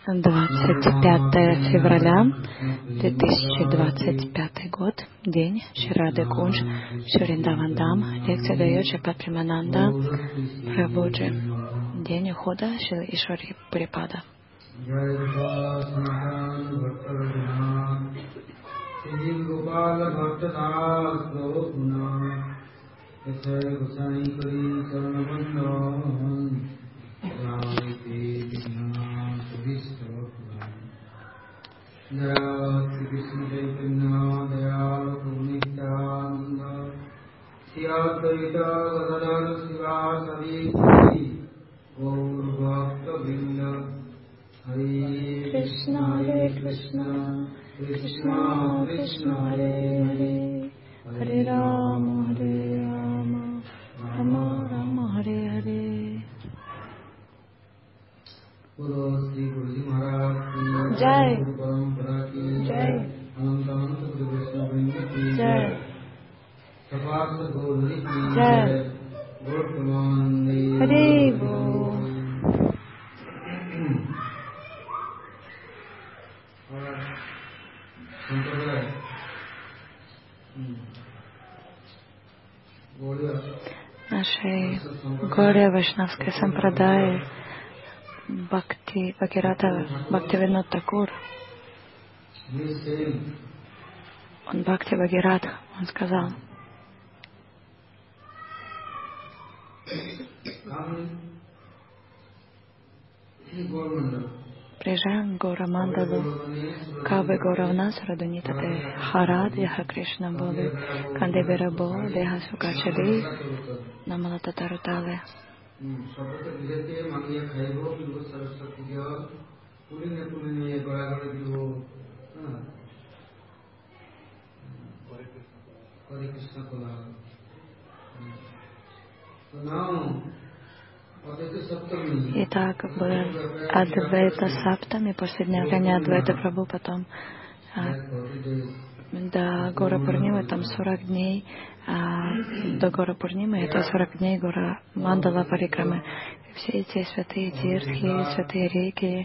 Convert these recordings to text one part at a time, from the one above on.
25 февраля 2025 год, день Шрады Кунж, Шриндавандам, лекция дает Шрипад Премананда Прабхуджи, день ухода Шрилы Ишвари Припада. Krishna Hare Krishna, Krishna Krishna Hare Hare, Hare Rama Hare Rama, Rama Rama Hare Hare. Jai Jai Jai Jai Hare Bol. Нашей Гаудия Вайшнавской сампрадаи Бхактивинода Такур, он Бхакти Бхагиратха, он сказал: приезжаем в Гаурамандалу, Кабы Гауравнасара Дунитате Харад Яха Кришна Боли, Кандебера Бол, Деха Сукачаби, Намалата Тарутале. Итак, в Адвайта Саптами, после дня гоня Адвайта Прабху, потом до Гора Пурнимы, там 40 дней, до Гора Пурнимы, это 40 дней Гора Мандала Парикрамы. Все эти святые тиртхи, святые реки,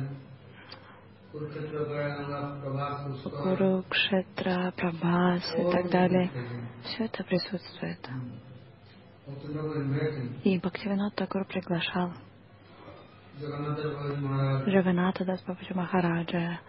Курукшетра, Прабхас и так далее, все это присутствует. И Бхактивинода Такур приглашал Джаганната Дас Бабаджи Махараджа,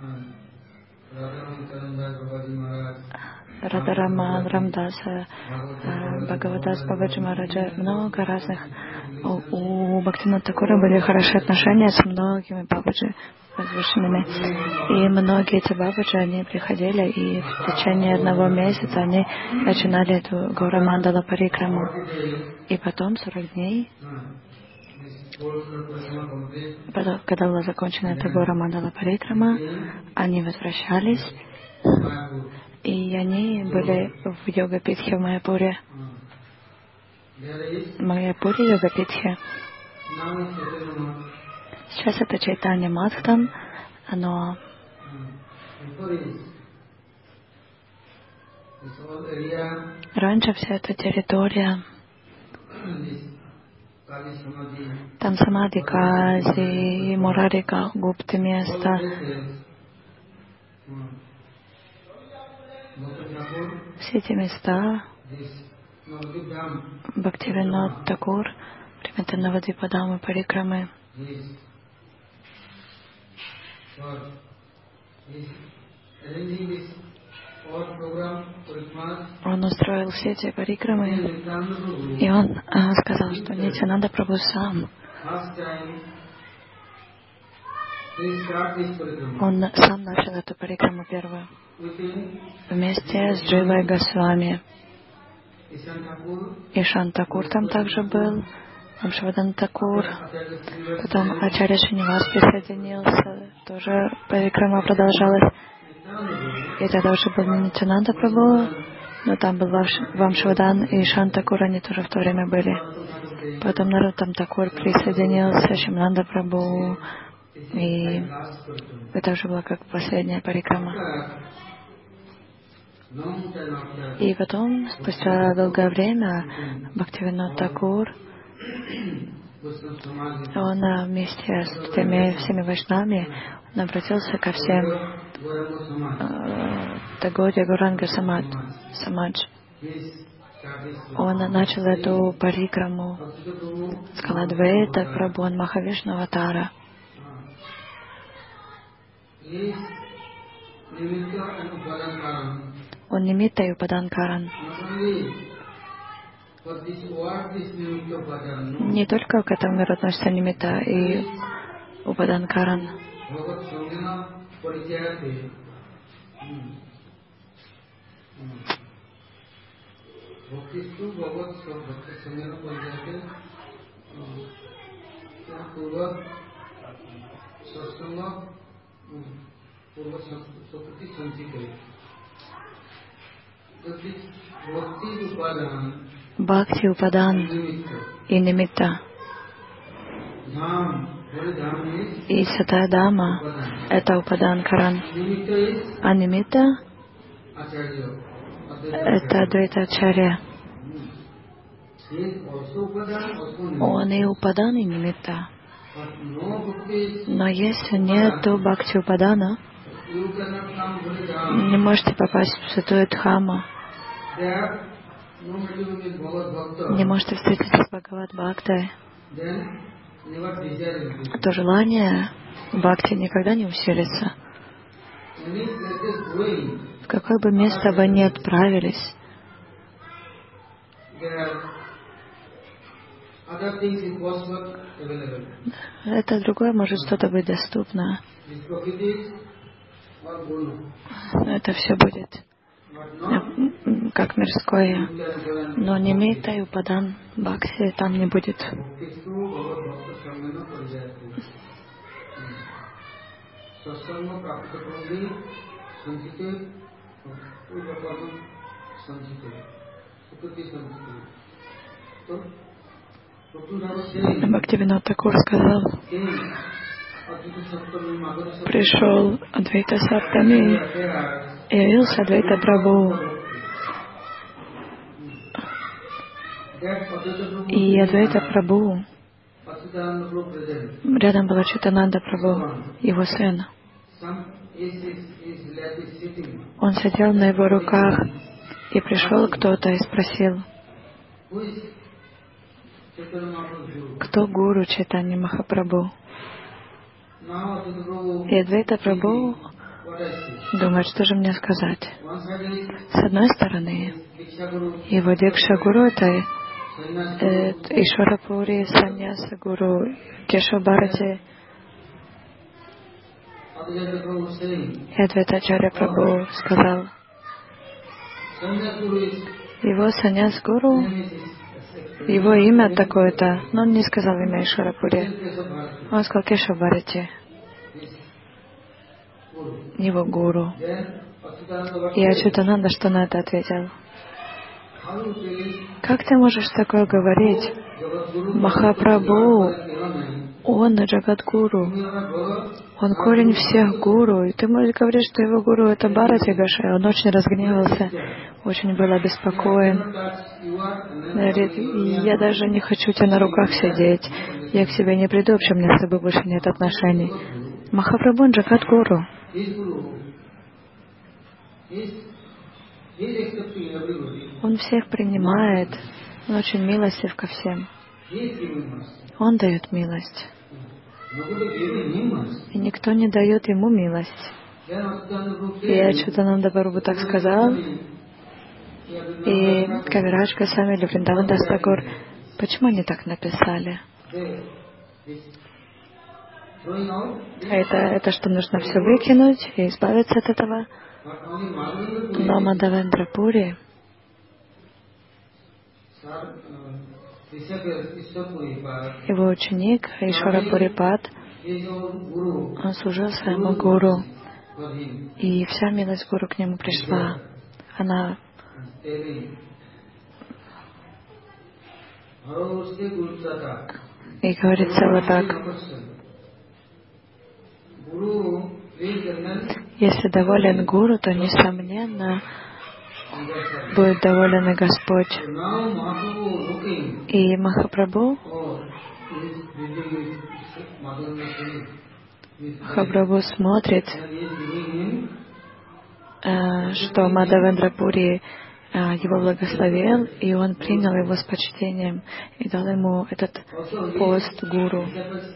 Радараман Рамдаса, Бхагавадас Бабаджи Махараджа, много разных. У Бхактивинода Такура были хорошие отношения с многими Бабаджи возвышенными. И многие эти Бабаджи, они приходили, и в течение одного месяца они начинали эту Гаурамандала Парикраму. И потом 40 дней, когда была закончена эта Гаурамандала Парикрама, они возвращались, и они были в Йога-питхе в Майяпуре. Майяпуре Йога-питхе. Сейчас это Чайтанья Мадхтам, но раньше вся эта территория, там Самадhi Кази, Мурарика, Гупты место. Все эти места Бхактивинода Такур, примета Навадвипадамы Парикрамы, он устроил все эти парикрамы, и он сказал, что Нитьянанда Прабху сам, он сам начал эту парикраму первую, вместе с Дживой Госвами. Ишан Такур там также был, Амшвадан Такур, потом Ачарья Шринивас присоединился, тоже парикрама продолжалась. И тогда уже был Нитьянанда Прабху, но там был Вамшвадан и Ишан Такур, они тоже в то время были. Потом Нароттам Такур присоединился, Шимнанда Прабху, и это уже была как последняя парикрама. И потом, спустя долгое время, Бхактивинода Такур он вместе с теми всеми вайшнавами он обратился ко всем Тагоре Гуранга Самадж. Он начал эту парикраму, сказал Адвайта Прабху, он Махавишну Аватара. Он Нимитта и Упаданкаран. Не только к этому миру относится Нимитта и Упаданкаран. Бхакти Упадан и Нимитта. И Святая Дама — это Упаданкаран. А Нимитта — это Адвайтачарья. Он и Упадан, и Нимитта. Но если нету Бхакти Упадана, не можете попасть в Святую Дхаму, не можете встретиться с Бхагават Бхактой, то желание Бхакти никогда не усилится. В какое бы место вы ни отправились, это другое может что-то быть доступно. Это все будет как мирское. Но Нимитта и Упадан Бхакти там не будет. Бхактивинод Такур сказал: пришел Адвайта Саптами, и явился Адвайта Прабху. И Адвайта Прабху, рядом была Чайтананда Прабху, его сын. Он сидел на его руках, и пришел кто-то и спросил: кто гуру Чайтанья Махапрабху? И Адвайта Прабху думает, что же мне сказать. С одной стороны, его Дикша Гуру — это Ишварапури, Саньяса Гуру, Кешава Бхарати. И Адвайтачарья Прабху сказал: его Саньяс Гуру, его имя такое-то, но он не сказал имя Ишварапури. Он сказал Кешава Бхарати, его гуру. И Ачютананда что на это ответил? Как ты можешь такое говорить? Махапрабху, он Джагадгуру, он корень всех гуру. И ты можешь говорить, что его гуру — это Бхарати Гошай. Он очень разгневался, очень был обеспокоен. Говорит: я даже не хочу тебя на руках сидеть, я к тебе не приду, вообще у меня с тобой больше нет отношений. Махапрабху, он Джагадгуру. Он всех принимает, он очень милостив ко всем. Он дает милость. И никто не дает ему милость. И Ачютананда Прабху так сказал. И Кавирадж Госвами или Вриндаван Дас Такур, почему они так написали? Это что, нужно все выкинуть и избавиться от этого? Но Мадавендра Пури, его ученик Ишварапури Пад, он служил своему гуру, и вся милость гуру к нему пришла. Она и говорится вот так: если доволен гуру, то несомненно будет доволен и Господь. И Махапрабху, Махапрабху смотрит, что Мадавендра Пури его благословил, и он принял его с почтением и дал ему этот пост гуру.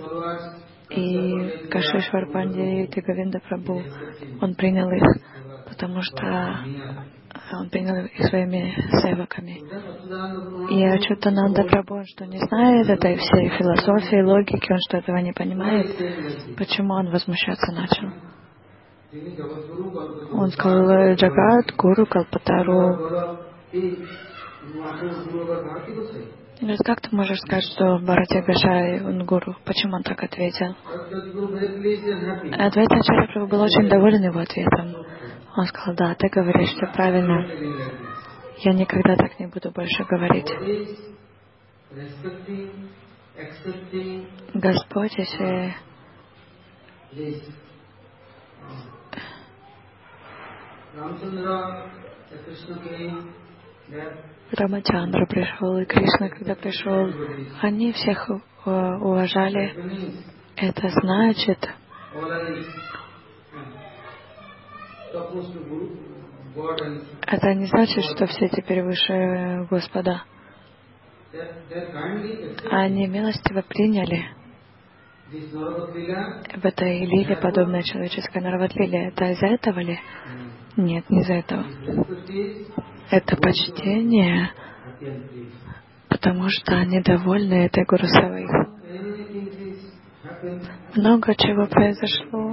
И Кашишвар Пандит и Говинда Прабху, он принял их, потому что он принял их своими севаками. И Ачутананда Прабху, он что не знает этой всей философии, логики, он что этого не понимает, почему он возмущаться начал? Он сказал: Джагат, Гуру, Калпатару. Говорит, как ты можешь сказать, что Бхарати Гошай он гуру? Почему он так ответил? Адвайта Ачарья Прабху был очень доволен его ответом. Он сказал: да, ты говоришь все правильно. Я никогда так не буду больше говорить. Господь, если Рамачандра пришел, и Кришна, когда пришел, они всех уважали. Это значит, что все теперь выше Господа. Они милостиво приняли в этой лиле, подобной человеческой Нарват-лиле. Это из-за этого ли? Нет, не из-за этого. Это почтение, потому что они довольны этой Гурусевой. Много чего произошло.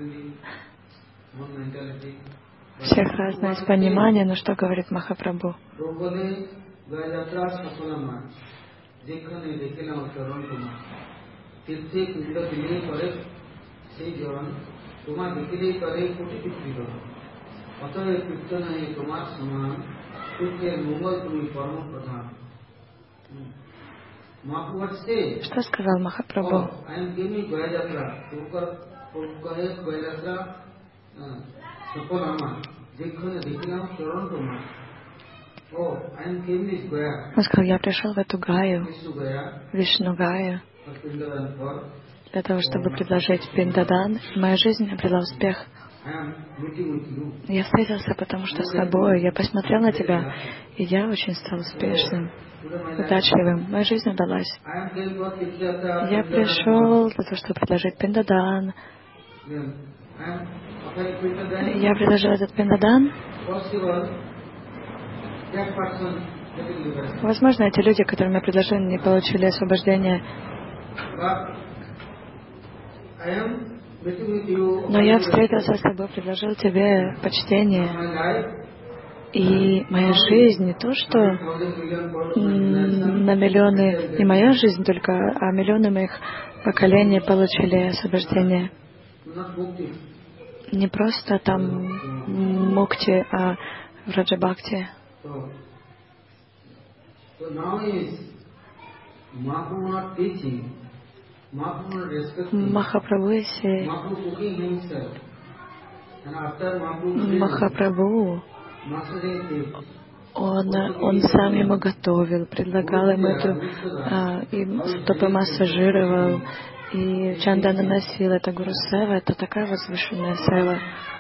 У всех разное понимание, но что говорит Махапрабху? Что сказал Махапрабху? Он сказал: я пришел в эту Гаю, Вишну Гаю, для того, чтобы предложить Пиндадан. Моя жизнь обрела успех. Я встретился, потому что с тобой. Я посмотрел на тебя, и я очень стал успешным, удачливым. Моя жизнь удалась. Я пришел для того, чтобы предложить Пиндадан. Я предложил этот Пиндадан. Возможно, эти люди, которым я предложил, не получили освобождение. Но я встретился с тобой, предложил тебе почтение. И моя жизнь не то, что на миллионы, не моя жизнь только, а миллионы моих поколений получили освобождение. Не просто там мукти, а Раджабхакти. Махапрабху, он сам ему готовил, предлагал ему и стопы массажировал, и чандана носил. Это Гуру Сева, это такая возвышенная сева.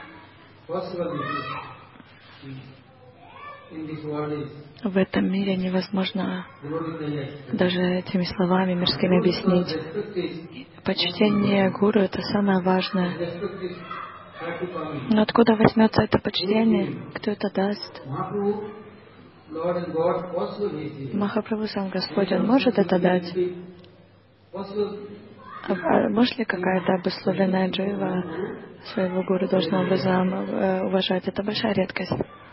В этом мире невозможно даже этими словами мирскими объяснить. Почтение Гуру — это самое важное. Но откуда возьмется это почтение? Кто это даст? Махапрабху, сам Господь, Он может это дать? Может ли какая-то обусловленная джива своего гуру должным образом уважать? Это большая редкость.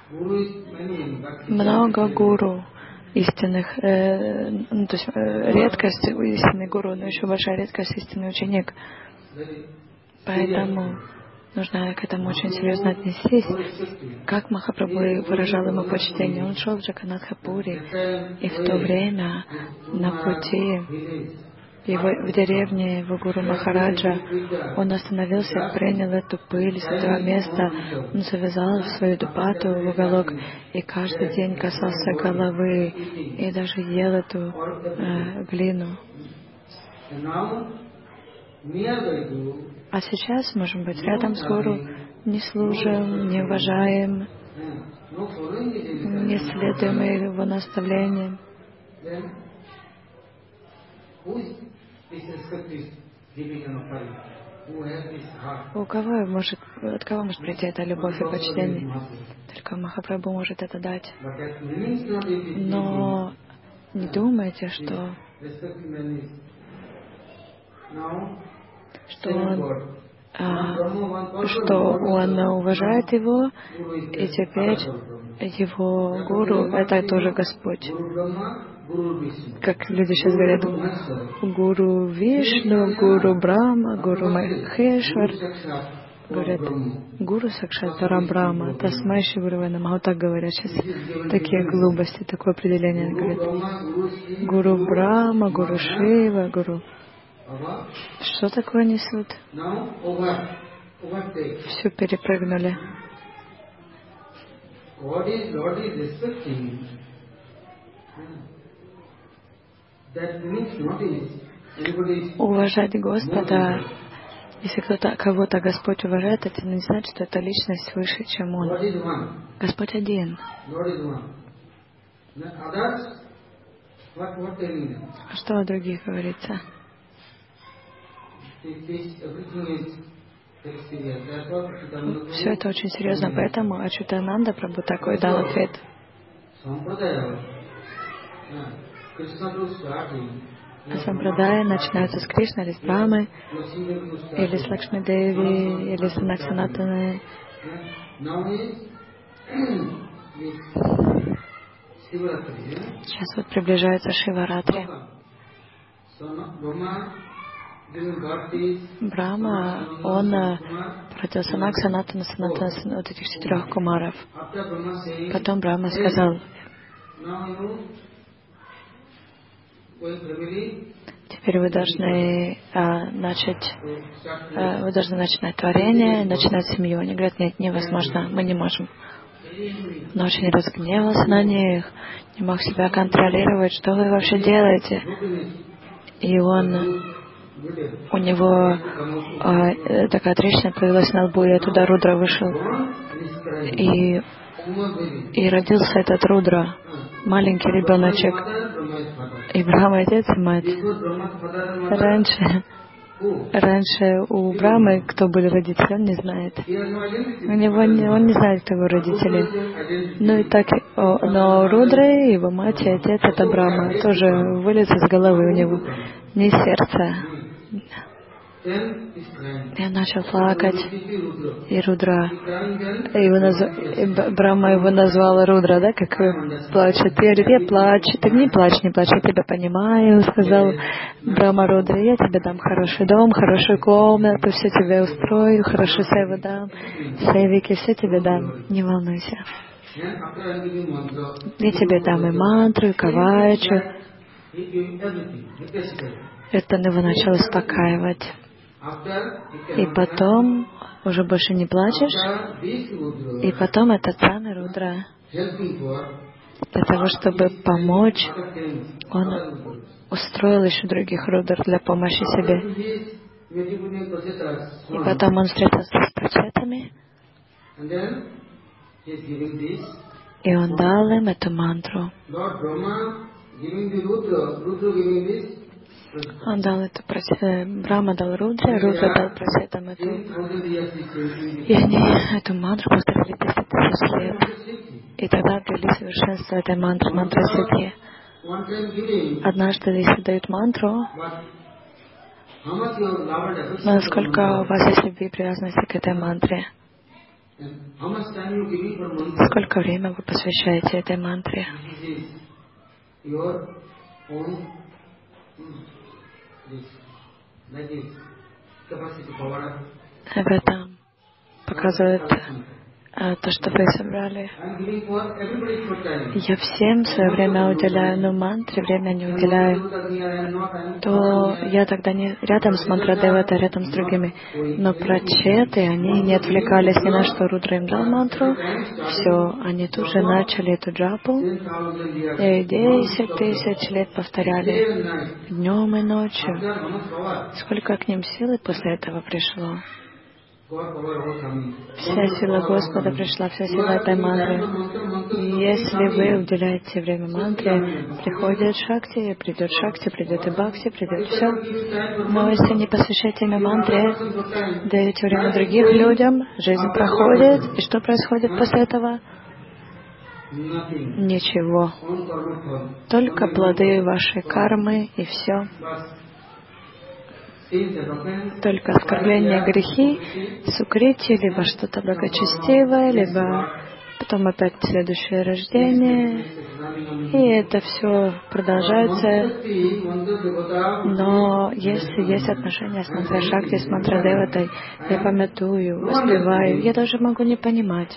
Много гуру истинных, то есть редкость истинный гуру, но еще большая редкость истинный ученик. Поэтому нужно к этому очень серьезно отнестись. Как Махапрабху выражал ему почтение? Он шел в Джаганнатхапури, и в то время на пути в деревне его гуру Махараджа он остановился, принял эту пыль с этого места, он завязал свою дупату в уголок и каждый день касался головы и даже ел эту глину. А сейчас можем быть рядом с Гуру, не служим, не уважаем, не следуем его наставлениям. От кого может прийти эта любовь и почтение? Только Махапрабху может это дать. Но не думайте, что он уважает его, и теперь его гуру — это тоже Господь. Как люди сейчас говорят, гуру Вишну, гуру Брахма, гуру Махешвар. Говорят, гуру Сакшат Парабрахма, Тасмай Гуру Намah. Вот так говорят сейчас. Такие глупости, такое определение говорят. Гуру Брахма, гуру Шива, гуру. Что такое несут? Все перепрыгнули. Уважать Господа, если кого-то Господь уважает, это не значит, что это личность выше, чем Он. Господь один. А что о других говорится? Все это очень серьезно, поэтому Ачутананда Прабху такой дал ответ. Сампрадая начинаются с Кришны, или с Брамы, или с Лакшми Деви, или с Санаксанатаны. Сейчас вот приближается Шиваратри. Брахма, он против Санаксанатана, вот этих 4 кумаров. Потом Брахма сказал: теперь вы должны начать творение, начинать семью. Они говорят: нет, невозможно, мы не можем. Он очень разгневался на них, не мог себя контролировать. Что вы вообще делаете? И у него такая трещина появилась на лбу, и оттуда Рудра вышел. И родился этот Рудра, маленький ребеночек. И Брахма — отец и мать. Раньше у Брахмы кто были родители, он не знает. Он не знает, кто его родители. Ну и так, но Рудра, его мать и отец — это Брахма. Тоже вылез из головы у него, не из сердца. Я начал плакать, и Рудра, Брахма его назвала Рудра, да, как плачет. Я говорю: я плачу, ты не плачь, я тебя понимаю, сказал Брахма Рудра, я тебе дам хороший дом, хорошую комнату, все тебе устрою, хорошую сейву дам, сейвики, все тебе дам, не волнуйся. Я тебе дам и мантру, и кавачу. Это он его начал успокаивать. И потом уже больше не плачешь. И потом этот самый Рудра, для того, чтобы помочь, он устроил еще других Рудр для помощи себе. И потом он встретился с прачетами, и он дал им эту мантру. Он дал это Брахма дал Рудре, Рудра дал прачетам эту. И они эту мантру повторили 10 000 лет. И тогда обрели совершенство этой мантры, мантры Сидхи. Однажды, если дают мантру, насколько у вас есть любви и привязанности к этой мантре? Сколько времени вы посвящаете этой мантре? В этом показывает то, что вы собрали. Я всем свое время уделяю, но мантре время не уделяю. То я тогда не рядом с Мантрадеватой, а рядом с другими. Но прачеты, они не отвлекались ни на что. Рудра им дал мантру, все, они тут же начали эту джапу, и 10 тысяч лет повторяли, днем и ночью. Сколько к ним силы после этого пришло. Вся сила Господа пришла, вся сила этой мантры. Если вы уделяете время мантре, приходит Шакти, придет и Бхакти, придет все. Но если не посвящаете имя мантре, даете время другим людям, жизнь проходит. И что происходит после этого? Ничего. Только плоды вашей кармы и все. Только оскорбления, грехи, сукрити, либо что-то благочестивое, либо потом опять следующее рождение. И это все продолжается. Но если есть отношения с Мантра Шакти, с Мантра Деватой, я памятую, воспеваю, я даже могу не понимать.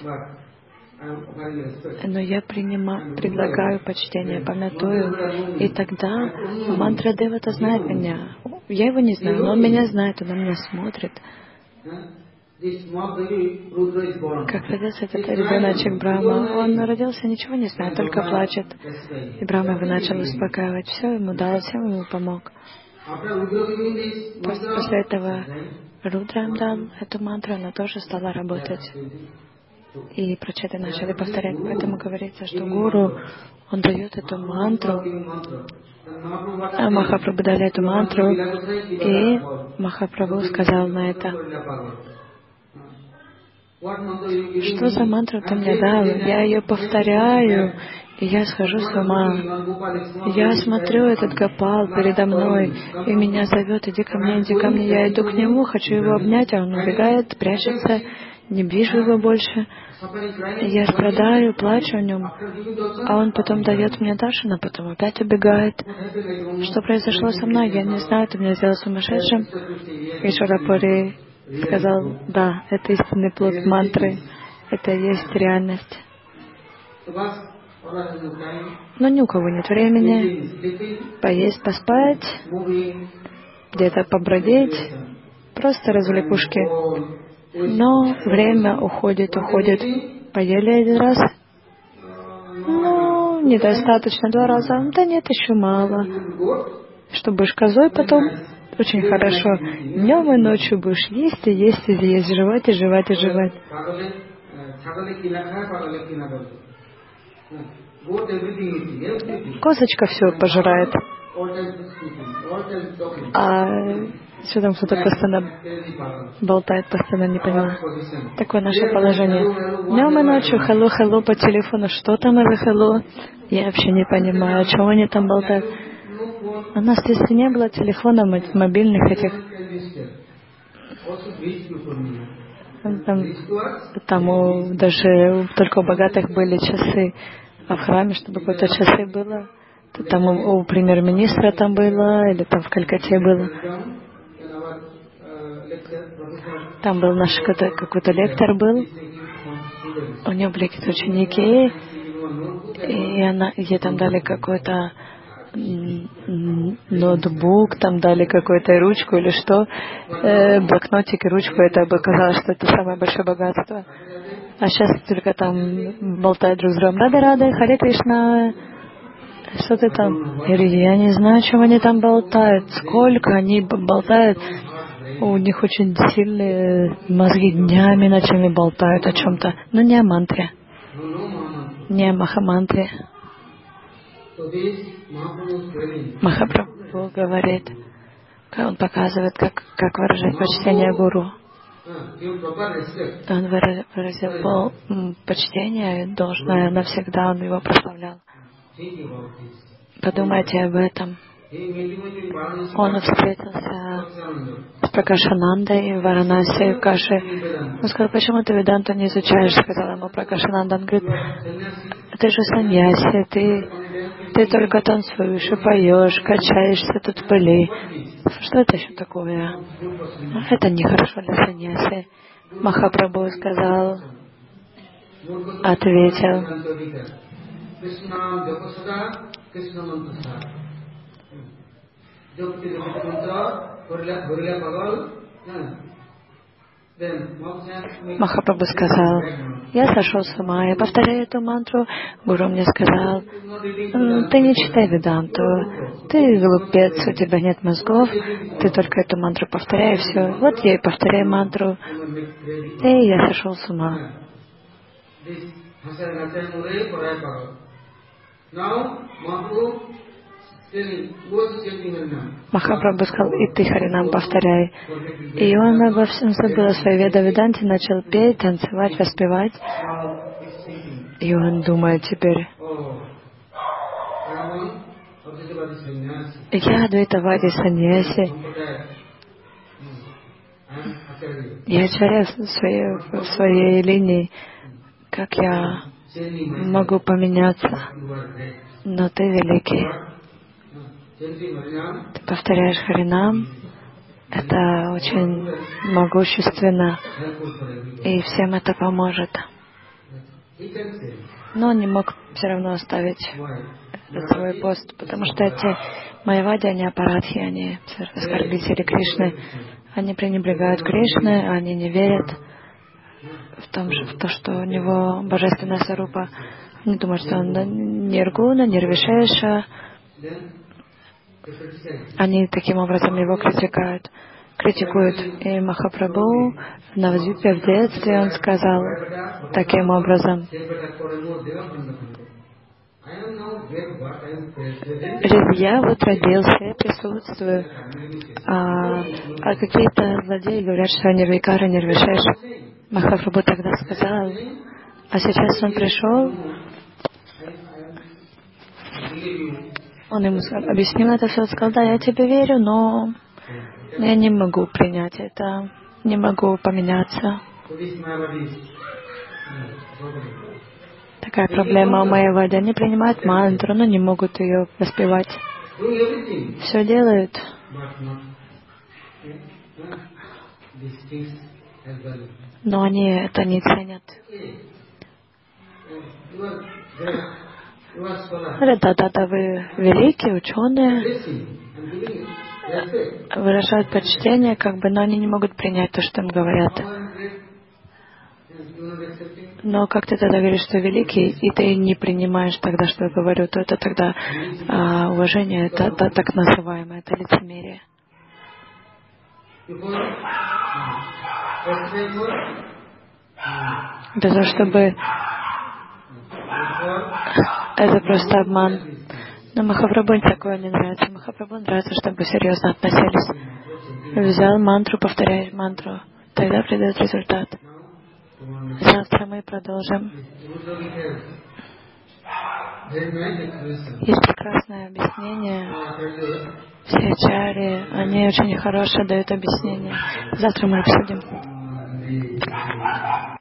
Но я предлагаю почтение, памятую. И тогда Мантра Девата знает меня. Я его не знаю, но он меня знает, он на меня смотрит. Как родился этот ребеночек Брахма, он родился, ничего не знает, только плачет. И Брахма его начал успокаивать. Все ему дал, всем ему помог. После этого Рудра им дал эту мантру, она тоже стала работать. И прачеты начали повторять. Поэтому говорится, что гуру, он дает эту мантру. А Махапрабху дали эту мантру, и Махапрабху сказал на это: что за мантру ты мне дал? Я ее повторяю, и я схожу с ума. Я смотрю, этот Гопал передо мной, и меня зовет: иди ко мне, иди ко мне. Я иду к нему, хочу его обнять, а он убегает, прячется, не вижу его больше. Я страдаю, плачу о нем, а он потом дает мне даршана, потом опять убегает. Что произошло со мной, я не знаю, ты меня сделал сумасшедшим. Ишварапури сказал: да, это истинный плод мантры, это и есть реальность. Но ни у кого нет времени поесть, поспать, где-то побродить, просто развлекушки. Но время уходит. Поели один раз? Ну, недостаточно 2 раза. Да нет, еще мало. Что будешь козой потом? Очень хорошо. Днем и ночью будешь есть и есть и есть, жевать и жевать и жевать. Козочка все пожирает. А что там кто-то постоянно болтает, постоянно не поняла. Такое наше положение. Днем и ночью hello по телефону. Что там это hello? Я вообще не понимаю, о чем они там болтают. У нас если не было телефонов мобильных этих. Там даже только у богатых были часы. А в храме, чтобы какие-то часы было, то там у премьер-министра там было, или там в Калькатте было. Там был наш какой-то лектор был, у него были какие-то ученики, и ей там дали какой-то ноутбук, там дали какую-то ручку или что, блокнотик и ручку, это бы казалось, что это самое большое богатство. А сейчас только там болтают друг с другом: Рада, Харе Кришна, что ты там? Я говорю: я не знаю, о чем они там болтают, сколько они болтают. У них очень сильные мозги, днями, ночами болтают о чем-то, но не о мантре, не о махамантре. Махапрабху говорит, он показывает, как выражать почтение гуру. Он выразил почтение должное навсегда, он его прославлял. Подумайте об этом. Он встретился с Пракашанандой в Варанаси, в Каши. Он сказал: почему ты Веданту не изучаешь? Сказал ему Пракашананда. Он говорит: ты же саньяси, ты только танцуешь и поешь, качаешься тут в пыли. Что это еще такое? Это нехорошо для саньяси. Махапрабху сказал: ответил: Махапрабху сказал: я сошел с ума, я повторяю эту мантру. Гуру мне сказал: ты не читай Веданту, ты глупец, у тебя нет мозгов, ты только эту мантру повторяй, и все. Вот я и повторяю мантру, и я сошел с ума. Махапрабху сказал: и ты Харинам повторяй. И он обо всем забыл о своей Веданте, начал петь, танцевать, воспевать. И он думает теперь: я Адвайтавади саньяси, я ачарья в своей линии, как я могу поменяться? Но ты великий. Ты повторяешь Харинам, это очень могущественно, и всем это поможет. Но он не мог все равно оставить этот свой пост, потому что эти майявади, они апарадхи, они оскорбители Кришны, они пренебрегают Кришной, они не верят в то, что у него божественная сарупа. Они думают, что он ниргуна, нирвишеша. Они таким образом его критикуют. И Махапрабху в Навадвипе в детстве он сказал таким образом: я вот родился, я присутствую, а какие-то злодеи говорят, что я нирвикара, нирвишеш. Махапрабху тогда сказал, а сейчас он пришел, он ему объяснил это все, сказал: да, я тебе верю, но я не могу принять это, не могу поменяться. Такая проблема у майявади. Они принимают мантру, но не могут ее воспевать. Все делают, но они это не ценят. Да, вы великие ученые, выражают почтение, но они не могут принять то, что им говорят. Но как ты тогда говоришь, что великий, и ты не принимаешь тогда, что я говорю, то это тогда уважение, это так называемое, это лицемерие. Для того, чтобы... Это просто обман. Но Махапрабху такое не нравится. Махапрабху нравится, чтобы серьезно относились. Взял мантру, повторяешь мантру. Тогда придет результат. Завтра мы продолжим. Есть прекрасное объяснение. Все ачарьи, они очень хорошо дают объяснение. Завтра мы обсудим.